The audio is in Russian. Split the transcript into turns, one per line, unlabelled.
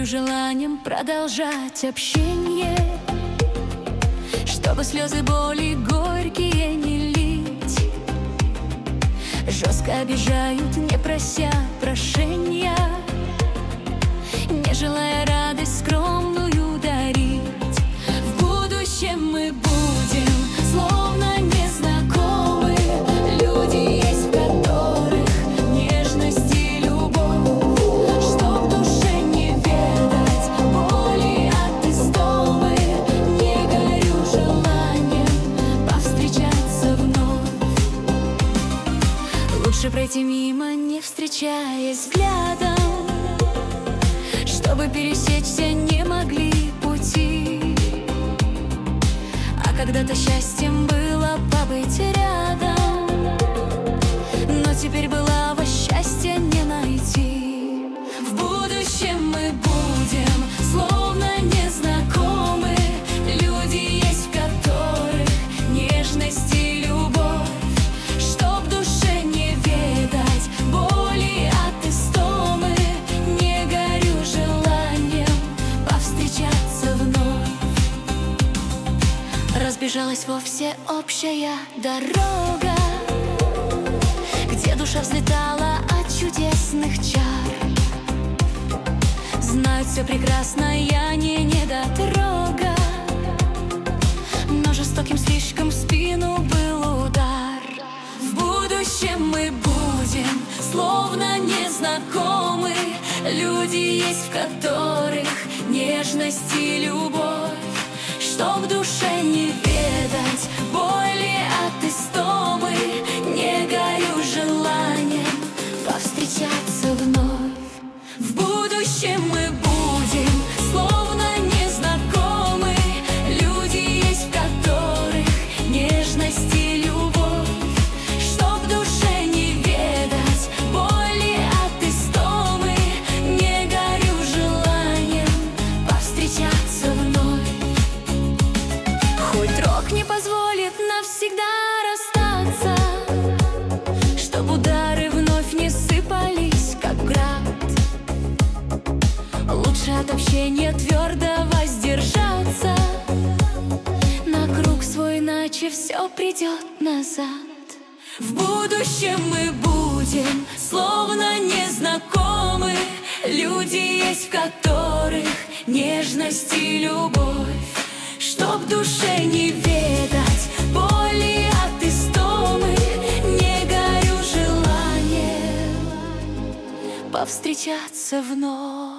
горю желанием продолжать общение, чтобы слезы боли горькие не лить. Жестко обижают, не прося прошения, не желая радость скромную дарить. В будущем мы будем словно незнакомы. Люди есть, в которых нежность и любовь, что в душе не ведать боли от истомы. Не горю желанием повстречаться вновь. Лучше пройти мимо, не встречаясь взглядом, чтобы пересечься не могли пути. А когда-то счастьем было побыть рядом, но теперь былого счастья не найти. В будущем мы будем словно незнакомы. Люди есть, в которых нежность и любовь, что в душе не ведать боли от истомы. Не горю желанием повстречаться вновь. Разбежалась вовсе общая дорога, где душа взлетала от чудесных чар. Знают все прекрасно, я не недотрога, но жестоким слишком в спину был удар. В будущем мы будем словно незнакомы. Люди есть, в которых нежность и любовь, что в душе не ведать боли от истомы. Не горю желанием повстречаться вновь. В будущем мы будем словно незнакомы. Люди есть, в которых нежность и любовь, что в душе не ведать боли от истомы. Не горю желанием повстречаться вновь. Хоть рок не позволит навсегда расстаться, чтоб удары вновь не сыпались, как град. Лучше от общения твердо воздержаться, на круг свой, иначе все придет назад. В будущем мы будем словно незнакомы. Люди есть, в которых нежность и любовь, что в душе не ведать боли от истомы. Не горю желанием повстречаться вновь.